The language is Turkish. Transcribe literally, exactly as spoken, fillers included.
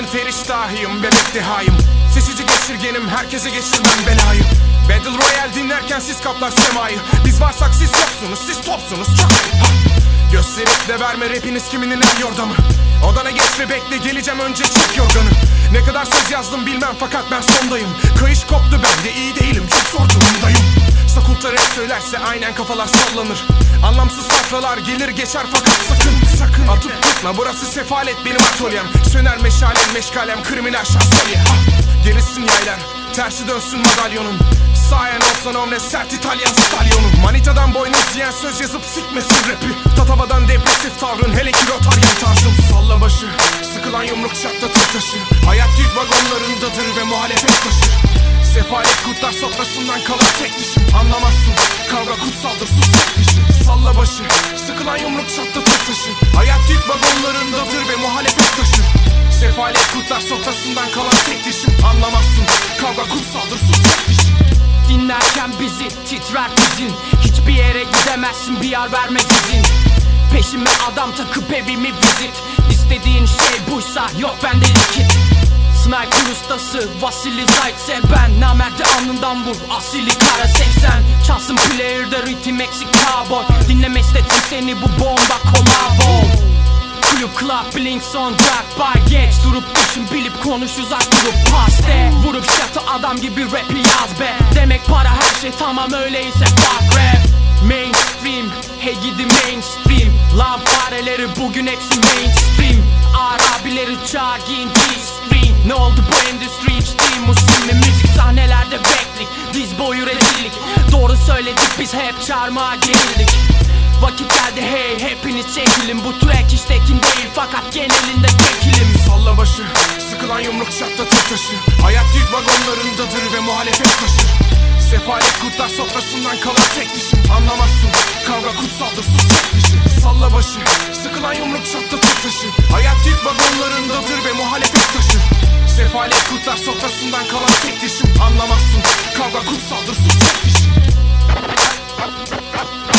Dünyanın feriştahıyım, bebek dehayım. Seçici geçirgenim, herkese geçirmem belayı. Battle Royale dinlerken siz kaplar semayı. Biz varsak siz yoksunuz, siz topsunuz çok. Ha. Gösterip de verme rapiniz kiminin el yordamı. Odana geç ve bekle, geleceğim önce çek yorganı. Ne kadar söz yazdım bilmem fakat ben sondayım. Kayış koptu, ben de iyi değilim, çok zor durumdayım. Sakulta rap söylerse aynen kafalar sallanır. Anlamsız safralar gelir geçer fakat sakın sakın atıp tutma, burası sefalet benim atölyem. Söner meşalem meşgalem, kriminal şansölye. Ha. Gerisin yaylar, tersi dönsün madalyonun. Sayen olsan omne sert İtalyan stalyonun. Manitadan boynuz yiyen söz yazıp sikmesin rapi. Tatavadan depresif tavrın, hele ki rotaryen tarzım. Salla başı, sıkılan yumruk çatlatır taşı. Hayat yük vagonlarındadır ve muhalefet taşır. Sefalet kurtlar sofrasından kalan tek dişim. Anlamazsın, kavga kutsaldır, sus tek dişi. Salla başı, sıkılan yumruk çatlatır taşı. Hayat yük vagonlarındadır ve muhalefet taşır. Sefalet kurtlar sofrasından kalan tek dişim. Anlamazsın, kavga kutsaldır, sus tek dişi. Dinlerken bizi titrer dizin. Hiçbir yere gidemezsin, bir yer vermez izin. Peşime adam takıp evimi vizit. İstediğin şey buysa yok bende likit. Sniper ustası Vasili Zaitse ben. Namerde alnından vur asili kara seksen. Çalsın player'da ritim eksik cowboy. Dinleme istedim seni bu bomba kolabo. Kulüp club blink son drag by geç. Durup düşün bilip konuş uzak durup paste. Vurup şatı adam gibi rapi yaz be. Demek para her şey tamam öyleyse fuck rap. Mainstream, hey gidi mainstream. Lan fareleri bugün hepsi mainstream. Arabileri çağır giyin G-string. Ne oldu bu endüstri hiç değil musim mi? Müzik sahnelerde beklik, diz boyu rezillik. Doğru söyledik biz hep çarmıha gerildik. Vakit geldi hey hepiniz çekilin. Bu track hiç tekin değil fakat genelinde tekilim. Salla başı, sıkılan yumruk çatlatır taşı. Hayat yük vagonlarındadır ve muhalefet taşır. Sefalet kurtlar sofrasından kalan tek dişim. Anlamazsın, kavga kutsaldır, sus tek dişi. Salla başı, sıkılan yumruk çatlatır taşı. Hayat yük vagonlarındadır ve muhalefet taşır. Sefalet kurtlar sofrasından kalan tek dişim. Anlamazsın, kavga kutsaldır, sus tek dişi.